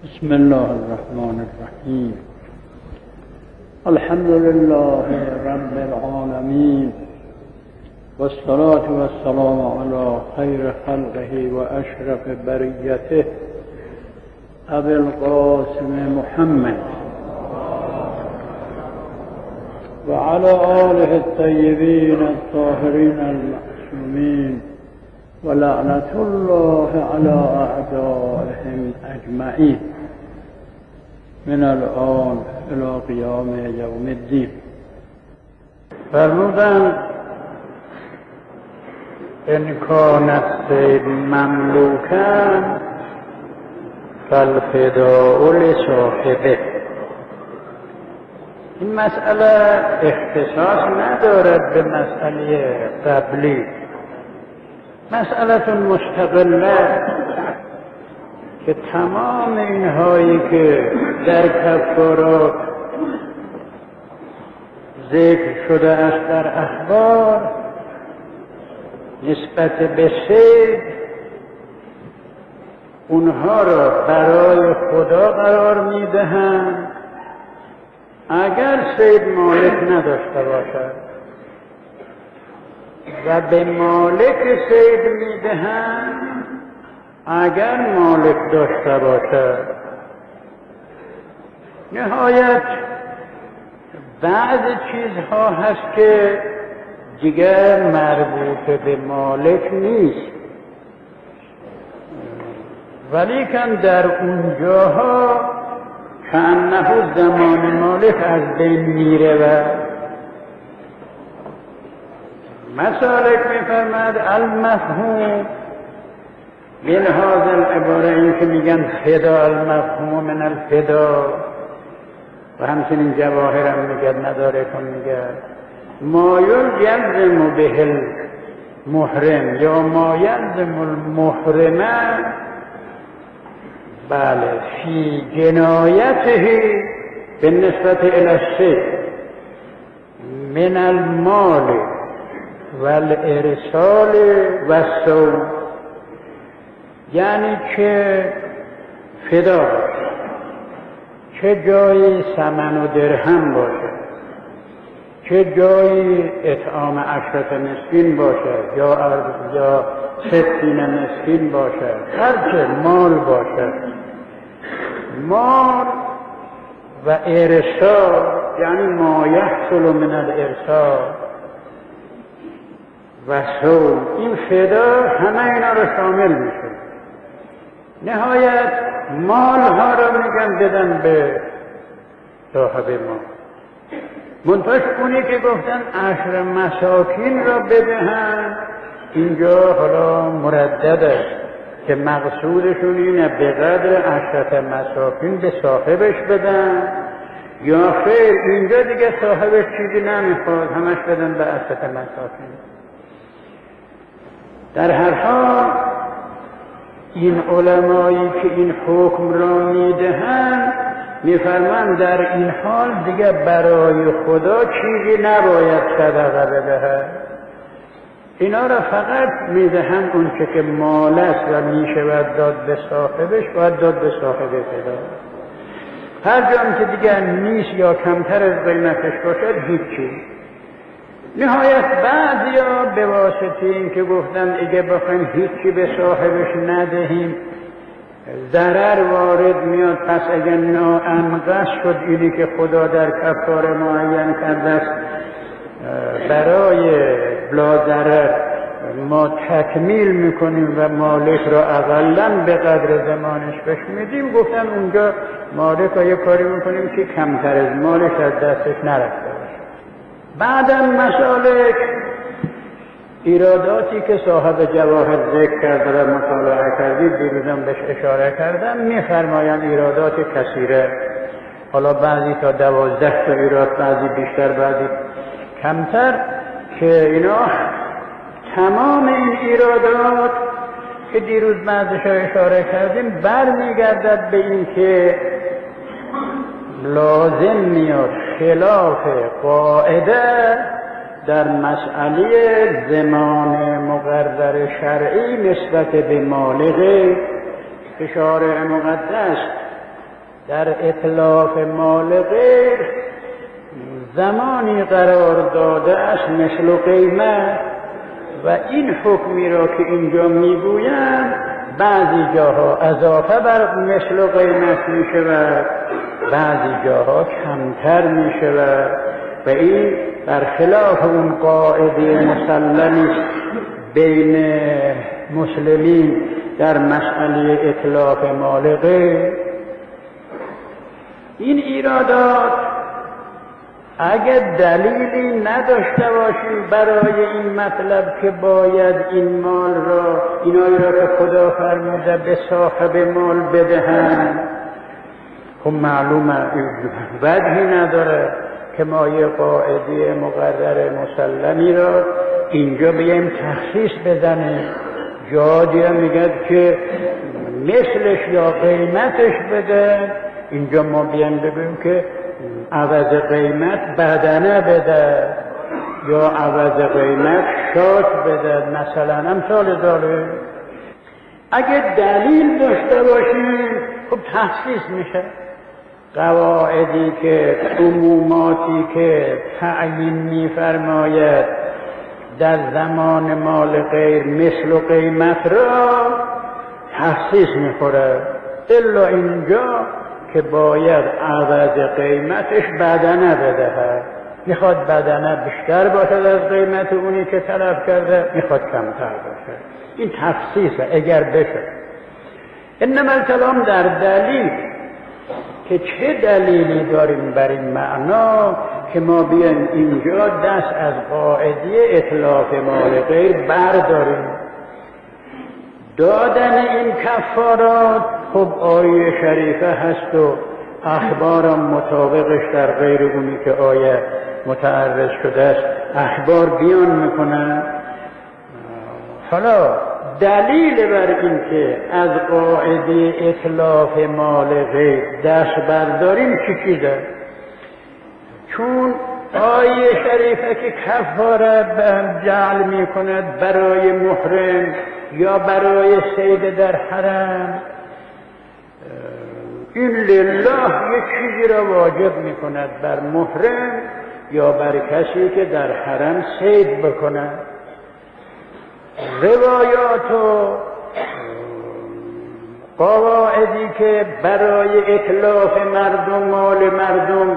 بسم الله الرحمن الرحیم. الحمد لله رب العالمین والصلاة والسلام علی خیر خلقه و اشرف بریته ابی القاسم محمد و علی آله الطیبین الطاهرین المعصومین و لعنت الله علی اعدائهم اجمعین من الان الی قیام یوم الدین. فرمودند ان کان الصید مملوکا فالفداء لصاحبه. این مسئله اختصاص ندارد به مسئله قبلی، مسئله مستقله که تمام اینهایی که در کفارات ذکر شده است در اخبار نسبت به صید، اونها را برای خدا قرار میدهند اگر صید مالک نداشته باشد و به مالک صید میدهند اگر مالک داشته باشد. نهایت بعض چیزها هست که دیگر مربوط به مالک نیست، ولیکن در اونجاها کأنه زمان مالک از بین میره و مسالک میفرماد المفهوم من هذا العباره، این که میگن فدا، المفهوم من الفدا، و همچنین جواهر هم میگن نداره کن میگن ما یلزم به المحرم یا ما یلزم المحرم بله فی جنایته بالنسبة الى الصید من المال والارسال والصوم، یعنی که فدا باشه، چه جایی ثمن و درهم باشه، چه جایی اطعام 10 مسکین باشه یا 60 مسکین باشه، هرچه مال باشه، مال و ارسال یعنی ما یحصل من الارسال و صوم، این فدا همه اینا رو شامل میشه. نهایت مال ها رو میگن بدن به صاحب مال، منتش اونی که گفتن 10 مساکین را بدهن، اینجا حالا مردد است که مقصودشون اینه به قدر 10 مساکین به صاحبش بدن، یا خیر اینجا دیگه صاحبش چیزی نمیخواد همش بدن به 10 مساکین. در هر حال این علمایی که این حکم را میدهند میفرمند در این حال دیگه برای خدا چیزی نباید صدقه بدهد، اینا را فقط میدهند اون که مال است و میشود داد به صاحبش باید داد به صاحب فدا. هر جام که دیگه نیست یا کمتر از قیمتش باشد هیچی. نهایت بعضیا به واسطه این که گفتن اگه بخوایم هیچی به صاحبش ندهیم ضرر وارد میاد، پس اگه ناانقص شد اینی که خدا در کفاره معین کرده است برای بلا ضرر ما تکمیل میکنیم و مالک را اقلا به قدر زمانش بهش میدیم، گفتن اونجا مالک را یه کاری میکنیم که کمتر از مالش از دستش نرفته باشه. بعداً مسالک ایراداتی که صاحب جواهر ذکر کرده و مطالعه کردید دیروزم بهش اشاره کردم، میفرمایند ایرادات کثیره، حالا بعضی تا 12 تا ایراد، بعضی بیشتر بعضی کمتر، که اینا تمام این ایرادات که دیروز بعضش اشاره کردیم برمیگردد به این که لازم میاد خلاف قاعده در مسئله زمان مقرر شرعی نسبت به مالک که شارع مقدس در اتلاف مال غیر زمانی قرار داده است مثل و قیمت و این حکمی را که اینجا میگویند بعضی جاها اضافه بر مثل و قیمت می شود، بعضی جاها کمتر می شود و این برخلاف اون قاعده مسلمی بین مسلمین در مسئله اتلاف مال غیر. این ایرادات اگر دلیلی نداشته باشیم برای این مطلب که باید این مال را اینایی را که خدا فرموده به صاحب مال بدهند، خب معلومه وجهی نداره که ما یه قاعده مقرر مسلمی را اینجا بیایم تخصیص بزنیم. جا میگه که مثلش یا قیمتش بده، اینجا ما بیایم بگویم که عوض قیمت بدنه بده یا عوض قیمت شاک بده، مثلا امثال داره. اگه دلیل داشته باشیم خب تخصیص میشه. قواعدی که عموماتی که تعیین میفرماید در زمان مال غیر مثل و قیمت را تخصیص میخوره، الا اینجا که باید عوض قیمتش بدنه بدهد. میخواد بدنه بیشتر باشد از قیمت اونی که طلب کرده، میخواد کمتر باشد. این تخصیصه اگر بشه. انما الکلام در دلیل که چه دلیلی داریم بر این معنا که ما بیایم اینجا دست از قاعده اتلاف مال غیر برداریم. دادن این کفارات خب آیه شریفه هست و اخبارم مطابقش در غیر اونی که آیه متعرض شده است اخبار بیان میکنن. حالا دلیل بر این که از قاعده اتلاف مال غیر دست برداریم چی چیزه؟ چون آیه شریفه که کفاره جعل میکند برای محرم یا برای صید در حرم، این لله یک چیزی را واجب میکند بر محرم یا بر کسی که در حرم صید بکند. روایات و قواعدی که برای اتلاف مردم مال مردم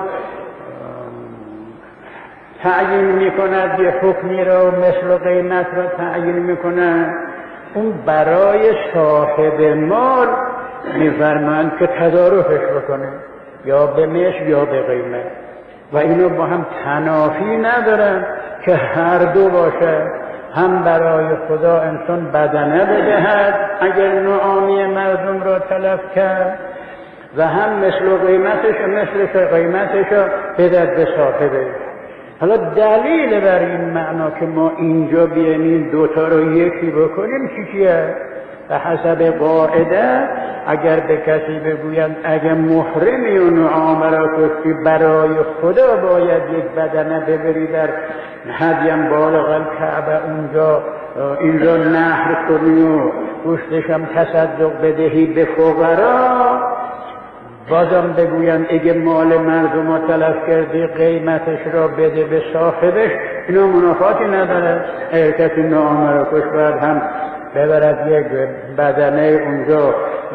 تعیین میکند، یه حکمی را مثل و قیمت را تعیین میکند، اون برای صاحب مال میفرمایند که تدارکش بکنه یا به مثل یا به قیمت و اینو با هم تنافی ندارن که هر دو باشه. هم برای خدا انسان بدنه بدهد اگر نعامی مردم را تلف کرد و هم مثل و قیمتش را بدهد به صاحبش. حالا دلیل بر این معنا که ما اینجا بیایم این دوتا رو یکی بکنیم چیه؟ به حسب قاعده اگر به کسی بگویند اگر محرمی و نعام را کشتی برای خدا باید یک بدنه ببری در هدیم بالغ الکعبه اونجا اینجا نحر کنی و گوشتش هم تصدق بدهی به فقرا، بازم بگویند اگه مال مردم رو تلف کردی قیمتش را بده به صاحبش، اینا منافاتی نداره. اگر کسی نعام را کشت باید هم ببرد یک بدنه اونجا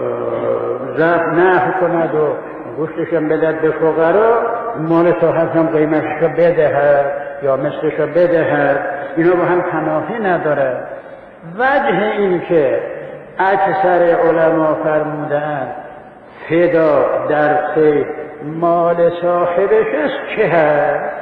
نحر کند و گوشتشم بدهد به فقرا، مال صاحب هم قیمتش را بدهد یا مثلش را بدهد. اینا با هم تنافی نداره. وجه این که اکثر علما فرمودند فدا در صید مال صاحبش است چه هست؟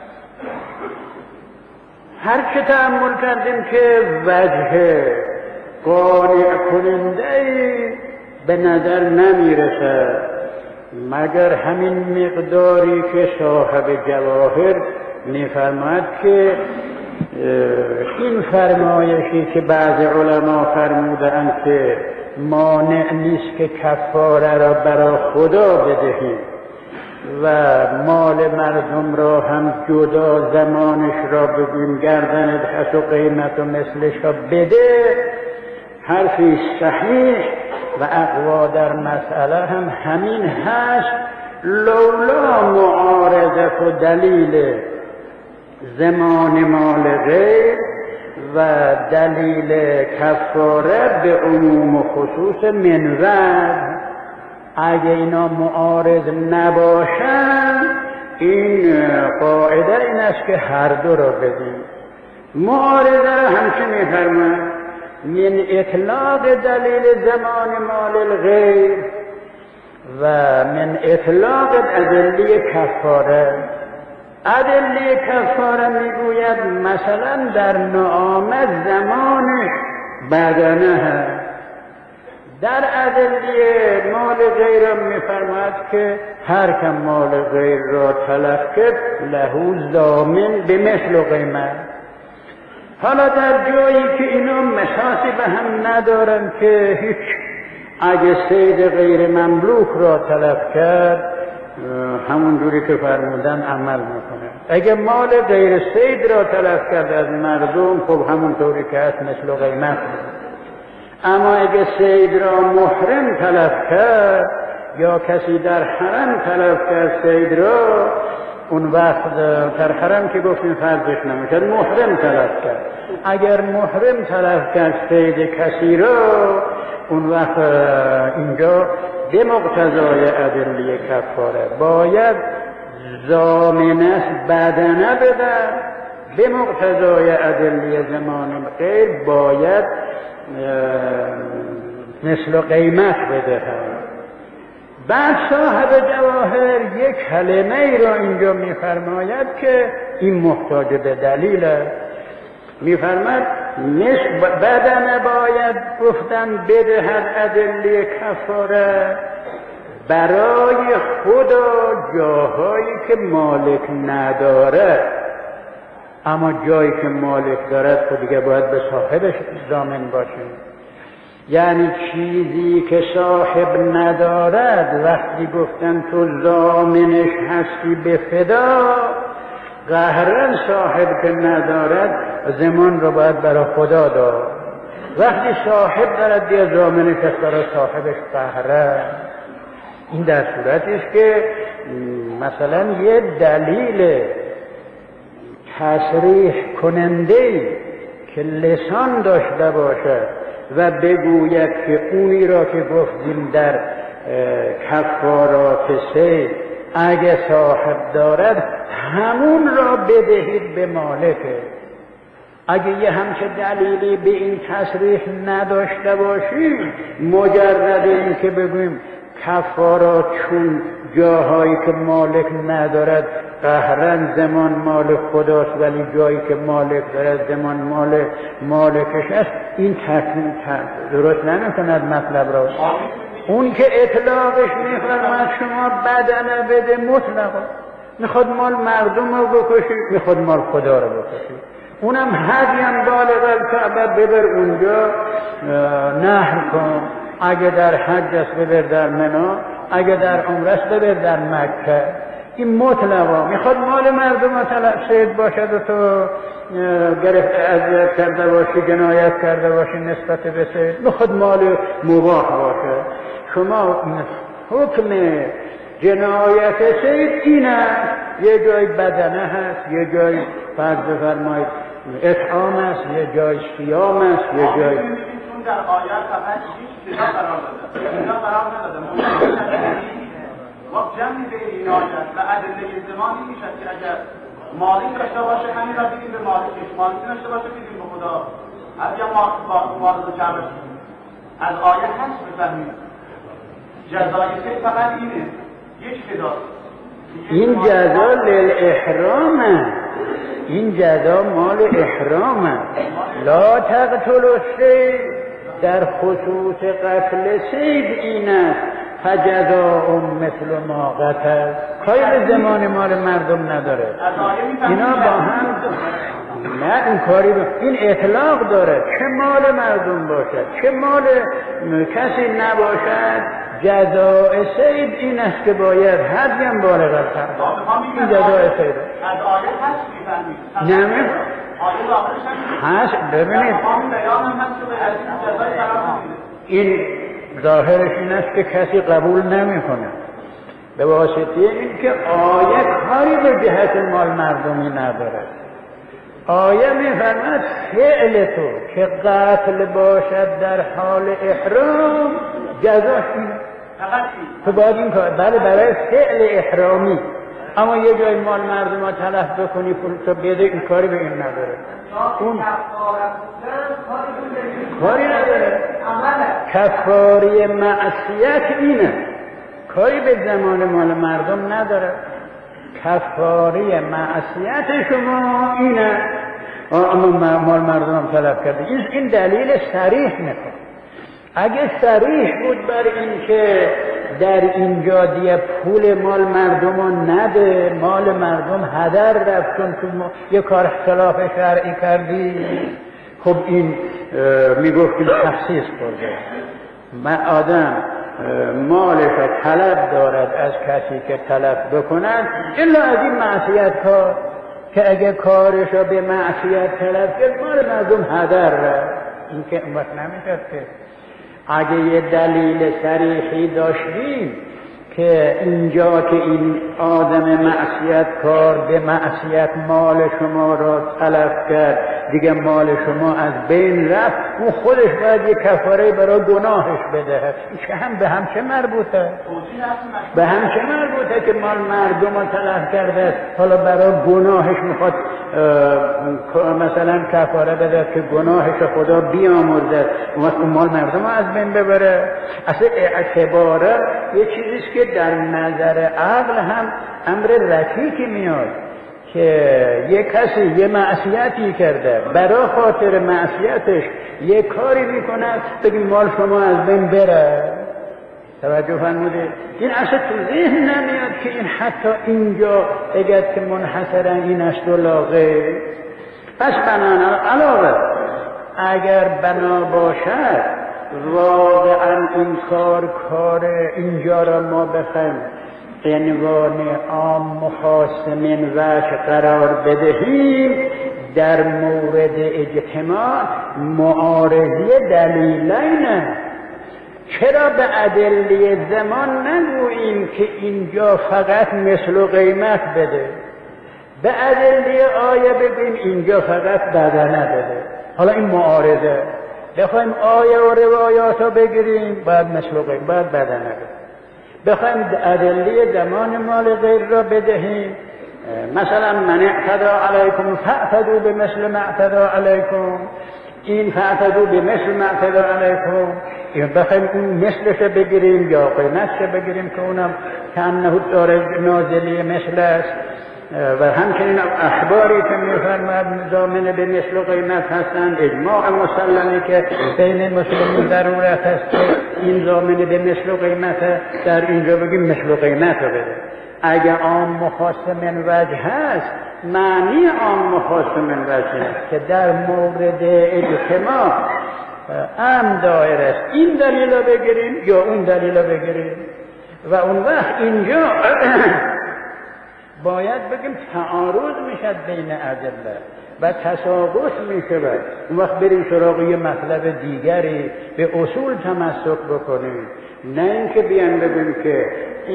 هر چه تأمل کردیم که وجه قانع کننده‌ای به نظر نمیرسد مگر همین مقداری که صاحب جواهر میفرماید که این فرمایشی که بعض علما فرمودند که مانع نیست که کفاره را برای خدا بدهیم و مال مردم را هم جدا زمانش را بگویم گردنت هست و قیمت و مثلش را بده، حرفی صحیح و اقوا در مسئله هم همین هست. لولا معارضه و دلیل زمان مال غیر و دلیل کفاره به عموم و خصوص منوز، اگه اینا معارض نباشن این قاعده این است که هر دو را بدیم. معارضه را همچه میفرماید من اطلاق دلیل زمان مال الغیر و من اطلاق ادله کفاره. ادله کفاره میگوید مثلا در نعامت زمانش بدنه هست. در ادله مال غیر میفرماید که هر کم مال غیر را تلف کرد له ضامن به مثل قیمت. حالا در جایی که اینا مساسی به هم ندارن که هیچ، اگه صید غیر مملوک را تلف کرد همون جوری که فرمودن عمل میکنه. اگه مال غیر صید را تلف کرد از مردم خب همون طوری که هست مثل قیمت. اما اگه صید را محرم تلف کرد یا کسی در حرم تلف کرد صید را، اون وقت در حرم که گفتیم فرضش نمیشد، محرم تلف کرد. اگر محرم تلف کرد صید کسی را، اون وقت اینجا به مقتضای ادله کفاره باید ضامنه بدنه بده، به مقتضای ادله زمان غیر باید مثل قیمت بده. بعد صاحب جواهر یک کلمه ای را اینجا میفرماید که این محتاج به دلیل. میفرماید بدنه باید گفتن بدهد ادله کفاره برای خدا جاهایی که مالک نداره، اما جایی که مالک دارد خود دیگه باید به صاحبش ضامن باشه. یعنی چیزی که صاحب ندارد وقتی گفتن تو ضامنش هستی به فدا، قهرن صاحب که ندارد زمان رو باید برای خدا داد. وقتی صاحب دارد دیگه ضامنش هست برای صاحبش قهرن. این در صورتی است که مثلا یه دلیل تصریح کننده که لسان داشته باشد و بگوید که اونی را که گفتیم در کفارات صید اگه صاحب دارد همون را بدهید به مالکه. اگه یه همچه دلیلی به این تصریح نداشته باشیم، مجرد این که بگویم کفارات چون جاهایی که مالک ندارد قهرن زمان مال خداست، ولی جایی که مالک دارد زمان مالکش است، این درست نمیکند مطلب را. اون که اطلاقش میفرماید شما بدنه بده مطلقا، میخواد مال مردم رو بکشید، میخواد مال خدا رو بکشید. اونم هدیم بالغ الکعبه ببر اونجا نحر کن، اگه در حج است ببر در منی، اگه در عمره است ببر در مکه. این مطلقا میخواد مال مردم صید باشد و تو گرفت اذیت کرده باشی، جنایت کرده باشی نسبت به صید، میخواد مال مباح باشه. شما حکم جنایت صید این است، یه جای بدنه هست، یه جای فرض بفرمایید اطعام است، یه جای صیام است، یه جای در آیات فقط هیچ جدا قرار داده. اینا قرار نداده. وقت جمعی به این آیات و ادله زمانی میشد که اگر مالک داشته باشه همین را بدیم به مالکش، مالک داشته باشه بدیم به خدا. از یا مالک جمع از آیات هست بفهمید. جزای صید فقط اینه. یک فدا. این جزا للاحرامه، این جزا مال احرامه. لا تقتلوا الصید، در خصوص قتل صید این است فجزاء مثل ما قتل. کاری به زمان مال مردم نداره. اینا با هم نه این کاری این اطلاق داره، چه مال مردم باشد چه مال کسی نباشد. جزاء صید این است که باید حدیم بالغ الکعبه. این جزاء صید از آیه هست می‌فهمید؟ نه هست. ببینید این ظاهرش این است که کسی قبول نمیکنه به واسطه این که آیه کاری به جهت مال مردمی نداره. آیه میفرماد فعل تو که قتل باشد در حال احرام جزاش اینه. تو باید این کار برای فعل احرامی، اما یه جای مال مردم ها تلف بکنی پول تو بده، این کاری به این نداره. اون کاری نداره. کفاره معصیت اینه، کاری به زمان مال مردم نداره. کفاره معصیت شما اینه، اما مال مردم هم تلف کرده. این دلیل صریح میکنه. اگه صریح بود بر این که در اینجا دیگه پول مال مردم رو نده، مال مردم هدر رفت چون تو یه کار خلاف شرعی کردی، خب این میگفتیم تخصیص کرده. من آدم مالش رو طلب دارد از کسی که طلب بکند، الا از این معصیت کار که اگه کارش رو به معصیت طلب کرد مال مردم هدر رفت، این که امت نمیشد. که اگه یه دلیل صریحی داشتیم که اینجا که این آدم معصیت کار به معصیت مال شما را طلب کرد، دیگه مال شما از بین رفت، اون خودش باید یه کفاره برای گناهش بده. این هم به هم چه مربوطه؟ به هم چه مربوطه که مال مردم را طلب کرده حالا برای گناهش میخواد مثلا کفاره بده که گناهش خدا بیامرزد، اون مال مردم را از بین ببره. اصلا اعتباره یه چیزیست که در نظر عقل هم امر رفیقی میاد که یه کسی یه معصیتی کرده، برای خاطر معصیتش یه کاری میکنه بگیم مال شما از بین بره. توجه فرمودید؟ این اصلا تو ذهن نمیاد که این حتی اینجا اگر که منحصرا این است و لاغه. پس بنانا علاوه اگر بنا باشد واقعا این کار اینجا را ما بخوایم عنوان عام و خاص من وجه قرار بدهیم، در مورد اجتماع معارضی دلیلینه. چرا به ادله زمان نگوییم که اینجا فقط مثل و قیمت بده، به ادله آیه بگیم اینجا فقط بدنه بده؟ حالا این معارضه. بخوایم آیه و روایات رو بگیریم باید مثل و قیمت، باید بدنه بده. بخوایم ادله زمان مال غیر را بدهیم، مثلا من اعتدى علیکم فاعتدوا بمثل ما اعتدى علیکم، این فاعتدوا بمثل ما اعتدى علیکم، این بخوایم اون مثلش بگیریم یا قیمتش بگیریم که اونم کانه داره نازلی مثل است. و همچنین اخباری که میفرماد ضامن به مثل و قیمت هستند، اجماع مسلمه که بین مسلمین ضرورت هست که این ضامن به مثل و قیمت، در اینجا بگیم مثل و قیمت رو بده. اگه عام و خاص من وجه هست، معنی عام و خاص من وجه هست که در مورد اجتماع ام دایر است، این دلیل رو بگیریم یا اون دلیل رو بگیریم. و اون وقت اینجا باید بگیم تعارض میشد بین ادله و تساقط میشود. اون وقت بریم سراغ یه مطلب دیگری، به اصول تمسک بکنیم، نه اینکه بیان بگیم که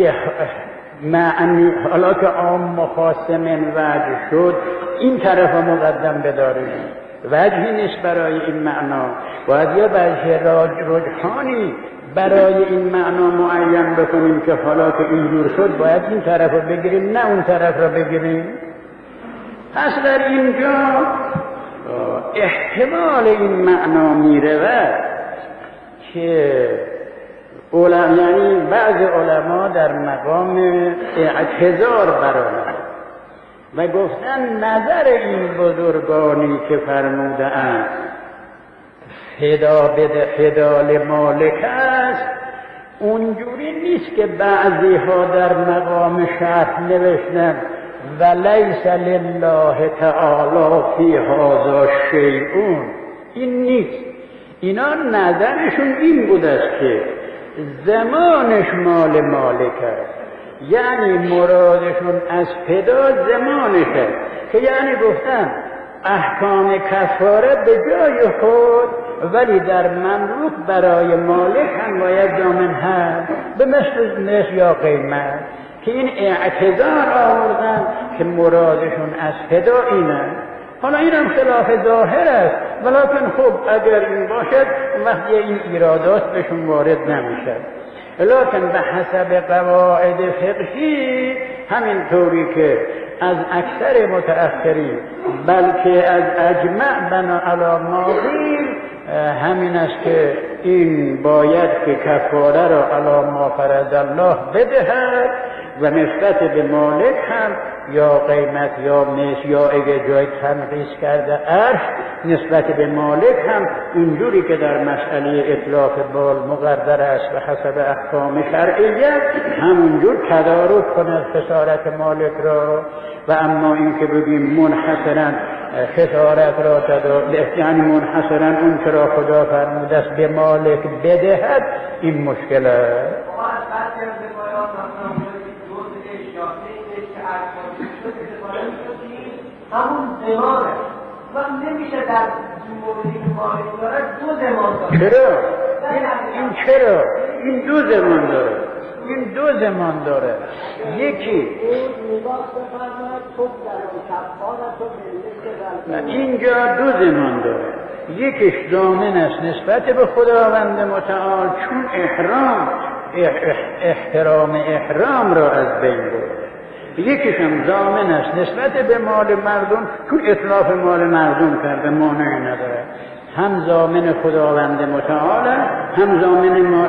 معنی حالا که عام و خاص من وجه شد این طرف مقدم بداریم. وجهی نیست برای این معنا، باید یه وجه رجحانی برای این معنا معین بکنیم که حالا که اینجور شد باید این طرف رو بگیریم نه اون طرف رو بگیریم. پس در اینجا احتمال این معنا میرود که یعنی بعض علما در مقام اعتذار برآمدند و گفتن نظر این بزرگانی که فرموده اند فدا لمالک است، اونجوری نیست که بعضی ها در مقام شرح نوشتن و لیس لله تعالی فی هذا شیء. این نیست. اینا نظرشون این بود است که زمانش مال مالک است، یعنی مرادشون از فدا زمانش است، که یعنی گفتن احکام کفاره به جای خود، ولی در مملوک برای مالک هم باید ضامن هست به مثل نصف یا قیمت که این اعتذار آوردن که مرادشون از فدا اینه. حالا این هم خلاف ظاهر است، ولیکن خب اگر این باشد وقتی این ایرادات بهشون وارد نمیشه. لکن به حسب قواعد فقهی همینطوری که از اکثر متأخرین بلکه از اجمع بنا علی ما قیل همین است که این باید که کفاره را علی ما فرض الله بدهد و نسبت به مالک هم یا قیمت یا نصف یا اگه جای تنقیص کرده عرش نسبت به مالک هم اونجوری که در مسئله اطلاق بال مقرر است و حسب احکام شرعیه همونجور تدارک کند خسارت مالک را. و اما این که بگیم منحصرا خسارت را یعنی منحصرا اون که را خدا فرموده است به مالک بدهد، این مشکل است. همون زمانه و نمیشه در موردی که مالک دارد دو زمان داره. چرا؟ این چرا؟ این دو زمان داره. این دو زمان داره. یکی اینجا دو زمان داره. یکیش ضامن است نسبت به خداوند متعال چون احترام احرام را از بین برد. یکیش هم ضامن است نسبت به مال مردم چون اطلاف مال مردم کرده مانعی نداره. هم ضامن خداوند متعال هم ضامن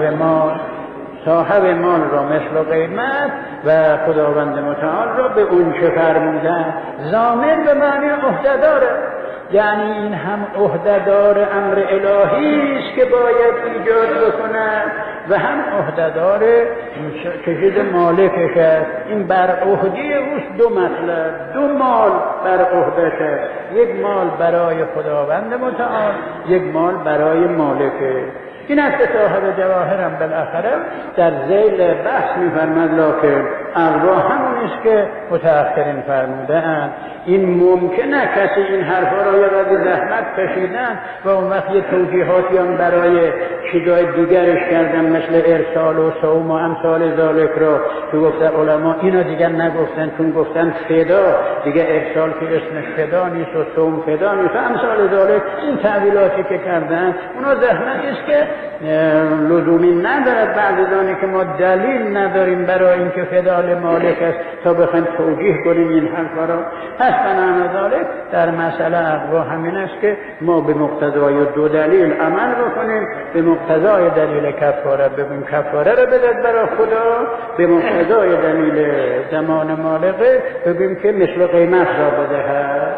صاحب مال را مثل قیمت و خداوند متعال را به اون چه فرمودن. ضامن به معنی عهده‌داره، یعنی این هم عهده‌دار امر الهی است که باید ایجاد بکنه و هم عهده‌دار چیز مالکش است. این بر عهده اوست دو مطلب، دو مال بر عهده‌ش است، یک مال برای خداوند متعال، یک مال برای مالکه. این است صاحب جواهر هم بالاخره در ذیل بحث می‌فرماد لکن اغوا همون است که متأخرین فرموده اند. این ممکنه کسی این حرفا را یه قدر زحمت کشیدن و اون وقت یه توضیحاتی هم برای چیزای دیگرش کردن مثل ارسال و صوم و امثال ذالک را که گفتن علما اینا دیگر نگفتن چون گفتن فدا دیگه ارسال که اسمش فدا نیست و صوم فدا نیست و امثال ذالک. این تعبیراتی که کردن اونا زحمت است که لزومی ندارد بعضی که ما دلیل نداریم برای اینکه فدا مالک است تا بخوایم توجیه کنیم این حرفا را. پس بنابراین ذالک در مسئله اقوا همین است که ما به مقتضای دو دلیل عمل بکنیم. به مقتضای دلیل کفاره بگیم کفاره را بدهد برای خدا، به مقتضای دلیل زمان مالکه بگیم که مثل قیمت را بدهد.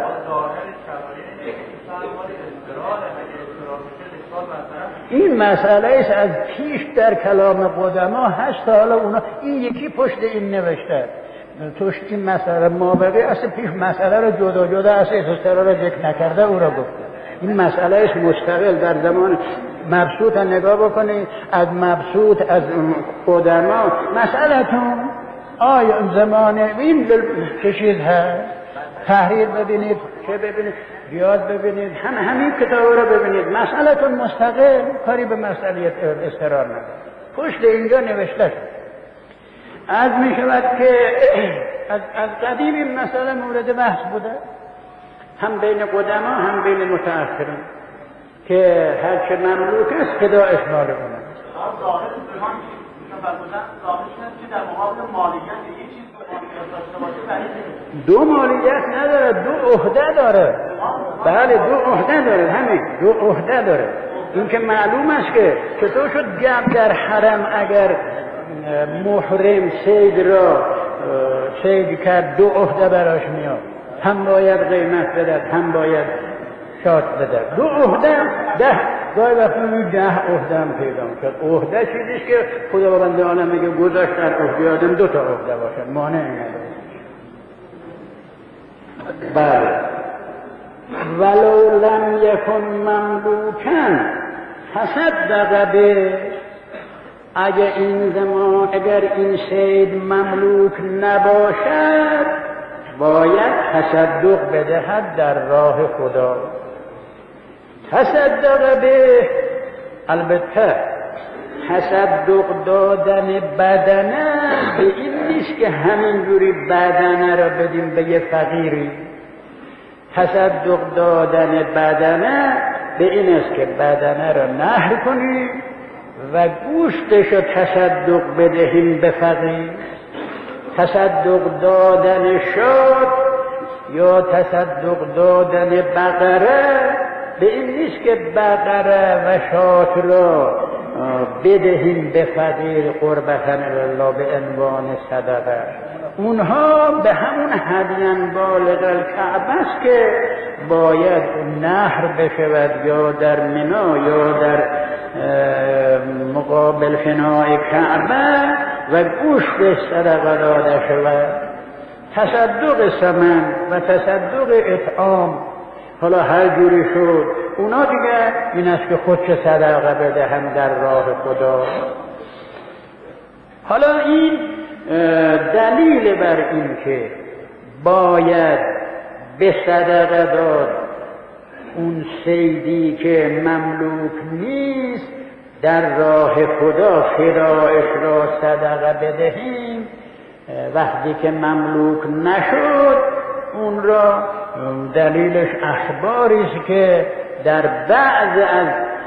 این مسئله است از پیش در کلام قدما هست تا حالا اونا این یکی پشت این نوشته توش این مسئله مابقی است پیش مسئله را جدا جدا است استرا را ذکر نکرده او را گفته. این مسئله است مستقل در زمان مبسوط نگاه بکنید از مبسوط از قدما مسئله‌تون آیا زمان این چه چیز هست تحریر ببینید چه ببینید بیاد ببینید همین کتاب رو ببینید مسئله‌تون مستقل کاری به مسئله استقرار نداره. پشت اینجا نوشته شد. از می شود که از قدیم این مسئله مورد بحث بوده هم بین قدما هم بین متأخرین که هر چه مملوک است فدا اشمال کنه. دو مالیت نداره، دو عهده داره. بله دو عهده داره، همین دو عهده داره. این که معلوم است که چطور شد جمع در حرم اگر محرم صید کرد دو عهده براش میاد، هم باید قیمت بدهد هم باید شات بدهد. دو عهده گاهی وقتا 10 عهده هم پیدا میشد. عهده چیزیست که خداوند عالم میگه گذاشت در عهده آدم 2 تا عهده باشد مانع نداره. بله ولو لم یکن مملوکن تصدق به، اگر این صید مملوک نباشد باید تصدق بدهد در راه خدا. تصدق به، البته تصدق دادن بدنه به این نیست که همینجوری بدنه را بدیم به یه فقیری. تصدق دادن بدنه به این است که بدنه را نحر کنیم و گوشتش را تصدق بدهیم به فقیر. تصدق دادن شاد یا تصدق دادن بقره به این نیست که بقره و شاد را بدهیم به فقیر قربتن الله به عنوان صدقه. اونها به همون هدیان بالغ الکعبه است که باید نحر بشود یا در منا یا در مقابل فنای کعبه و گوشت صدقه داده شود. تصدق ثمن و تصدق اطعام حالا هر جوری شد، اونا دیگه این است که خودش صدقه بدهم در راه خدا. حالا این دلیل بر این که باید به صدقه داد اون صیدی که مملوک نیست در راه خدا فدایش را صدقه بدهیم. وقتی که مملوک نشد اون را دلیلش اخباری است که در بعض از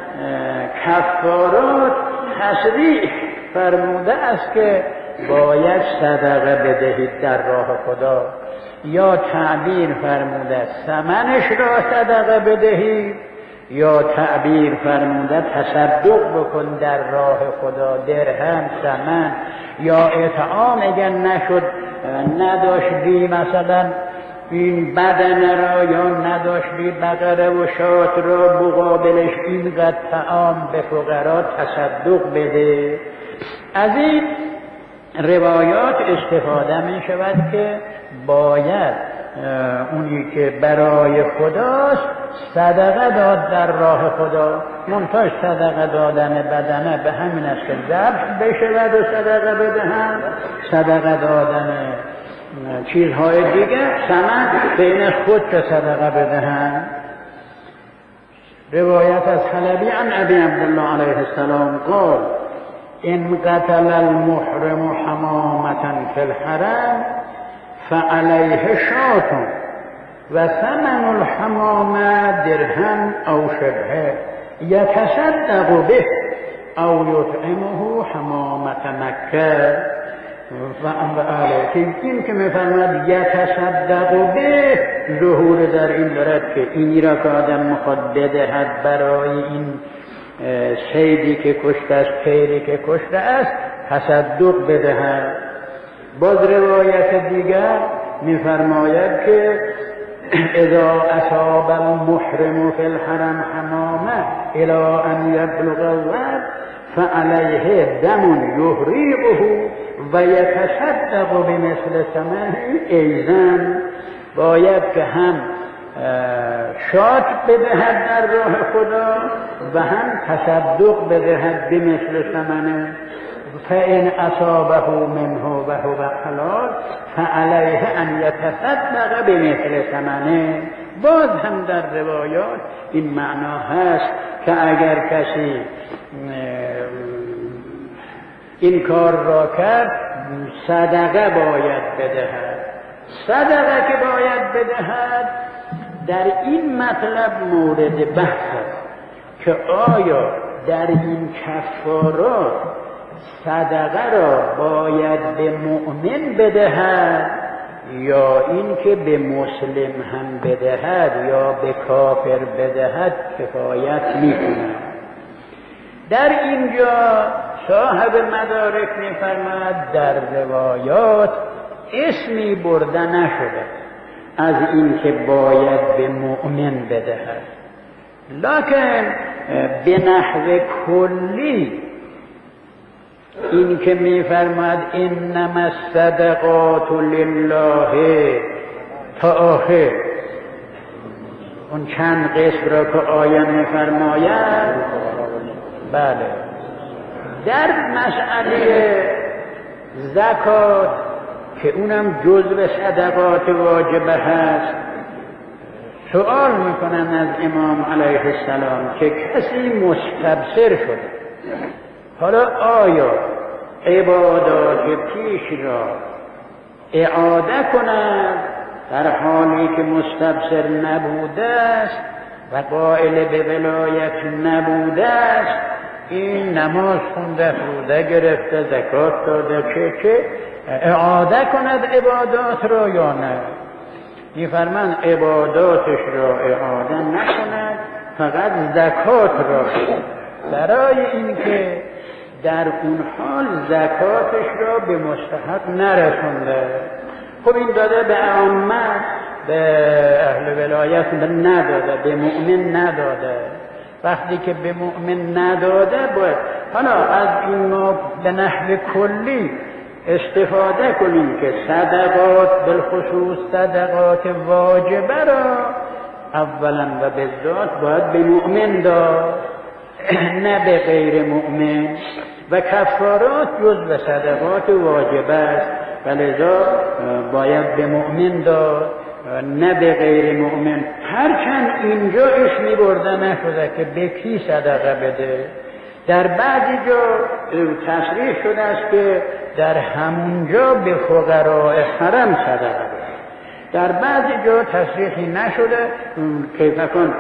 کفارات تصریح فرموده است که باید صدقه بدهید در راه خدا، یا تعبیر فرموده ثمنش را صدقه بدهید، یا تعبیر فرموده تصدق بکن در راه خدا، درهم، ثمن یا اطعام. اگر نشد نداشتی مثلا این بدن را یا نداشتی بقره و شات را، مقابلش اینقدر طعام به فقرا تصدق بده. از این روایات استفاده می شود که باید اونی که برای خداست صدقه داد در راه خدا. منتاج صدقه دادن بدنه به همین است که ذبح بشود و صدقه بدهن، صدقه دادن چیزهای دیگه ثمن بین خود که صدقه بدهن. روایت از حلبی عن ابی عبدالله علیه السلام قال ان قتل المحرم حمامة فی الحرم فعليه شاة و ثمن الحمامة درهم او شبهه یتصدق به او یطعمه حمامة مکه. و این که میفرماد یتصدق به ظهور در این دارد که این را که آدم میخواد بدهد برای این صیدی که کشته است، خیری که کشته است، تصدق بدهد. باز روایت دیگر میفرماید که اذا اصاب المحرم فی الحرم حمامه الى ان یبلغ الوقت فعلیه دم یحریقه و یتصدق بمثل ثمنه ایضا. باید که هم شات بدهد در راه خدا و هم تصدق بدهد بمثل ثمنه. فإن أصابه منه وهو حلال فعليه أن يتصدق بمثل ثمنه. باز هم در روایات این معنا هست که اگر کسی این کار را کرد صدقه باید بدهد. صدقه که باید بدهد در این مطلب مورد بحث است که آیا در این کفارات صدقه را باید به مؤمن بدهد یا این که به مسلم هم بدهد یا به کافر بدهد کفایت می‌کند. در اینجا صاحب مدارک می‌فرماید در روایات اسمی برده نشده از این که باید به مؤمن بدهد، لکن به نحو کلی این که می‌فرماید انما الصدقات لله تا آخر اون چند قسم را که آیه می‌فرماید، بله، در مسئله زکات که اونم جزء صدقات واجبه هست، سوال میکنن از امام علیه السلام که کسی مستبصر شده، حالا آیا عبادات پیش را اعاده کند در حالی که مستبصر نبوده است و قائل به ولایت نبوده است؟ این نماز خونده، روزه گرفته، زکات داده، که اعاده کند عبادات را یا نه؟ می‌فرمایند عباداتش را اعاده نکند، فقط زکات را برای اینکه در اون حال زکاتش را به مستحق نرسونده. خب این داده به عامه، به اهل ولایت نداده، به مؤمن نداده. وقتی که به مؤمن نداده باید حالا از این ما به نحو کلی استفاده کنیم که صدقات بالخصوص صدقات واجبه را اولا و بالذات باید به مؤمن داد، نه به غیر مؤمن، و کفارات جزء صدقات واجبه است و لذا باید به مؤمن داد نه به غیر مؤمن. هرچند اینجا اسمی برده نشده که به کی صدقه بده، در بعضی جا تصریح شده است که در همونجا به فقراء حرم صدقه بده، در بعضی جا تصریحی نشده که بکن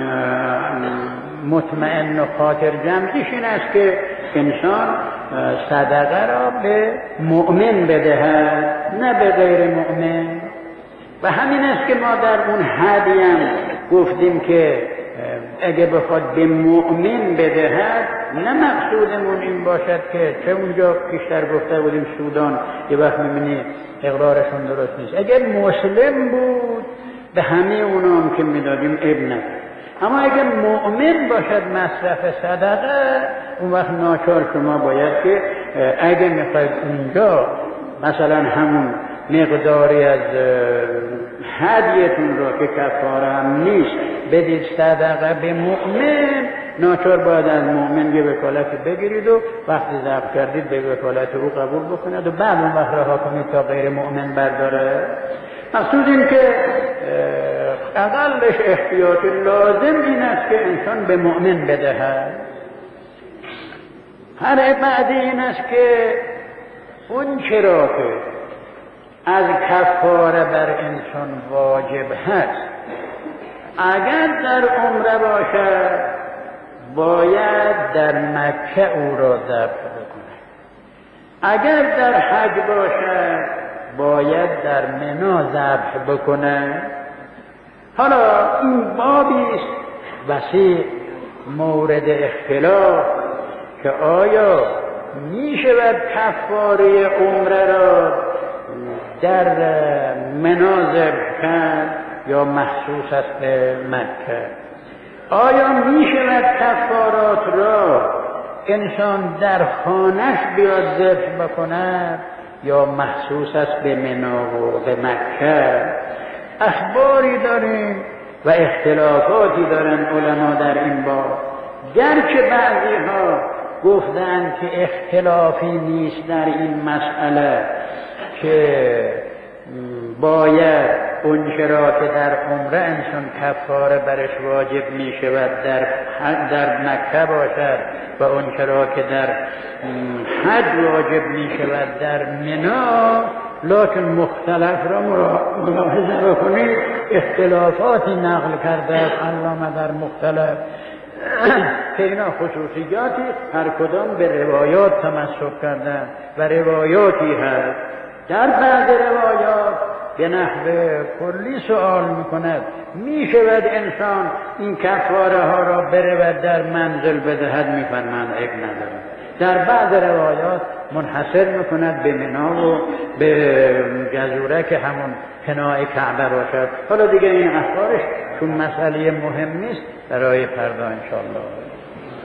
مطمئن و خاطر جمعیش این است که انسان صدقه را به مؤمن بدهد نه به غیر مؤمن. و همین است که ما در اون حدیم گفتیم که اگه بخواد به مؤمن بدهد، نه مقصودمون این باشد که چه اونجا پیشتر گفته بودیم سودان یه وقت میبینی اقرارشون درست نیست، اگر مسلم بود به همه اونام که میدادیم ابن، اما اگر مؤمن باشد مصرف صدقه، اون وقت ناچار شما باید که اگه میخواید اونجا مثلا همون مقداری از هدیتون را که کفاره هم نیست بدید صدقه به مؤمن، ناچار باید از مؤمن یه وکالتی بگیرید و وقتی ضبط کردید به وکالت او قبول بکنید و بعد اون وقت رها کنید تا غیر مؤمن برداره. مقصود این که اقلش احتیاط لازم این است که انسان به مؤمن بدهد. هر بعدی این است که اون چرا که از کفاره بر انسان واجب هست، اگر در عمره باشد باید در مکه او را ذبح بکنه، اگر در حج باشد باید در منی ذبح بکنه. حالا این بابی است وسیع مورد اختلاف که آیا می شود کفاره عمره را در منی ذبح کرد یا مخصوص است به مکه؟ آیا می شود کفارات را انسان در خانه‌اش بیاد ذبح بکند یا مخصوص است به منی و به مکه؟ اخباری داریم و اختلافاتی دارن علما در این باب، گرچه بعضی ها گفتند که اختلافی نیست در این مسئله که باید اون چرا که در عمره انسان کفاره برش واجب می شود در مکه باشد و اون چرا که در حج واجب می شود در منی، لکن مختلف را ملاحظه بکنید اختلافاتی نقل کرده از علامه در مختلف که اینا خصوصیاتی هر کدام به روایات تمسک کردن و روایاتی هست. در بعض روایات به نحو کلی سوال میکند می شود انسان این کفاره ها را برود در منزل بدهد؟ میفرماند عیب نداره. در بعض روایات منحصر میکند به منی و به جزوره که همون پناه کعبه باشد. حالا دیگه این اخبارش چون مسئله مهم نیست برای فردا انشاءالله.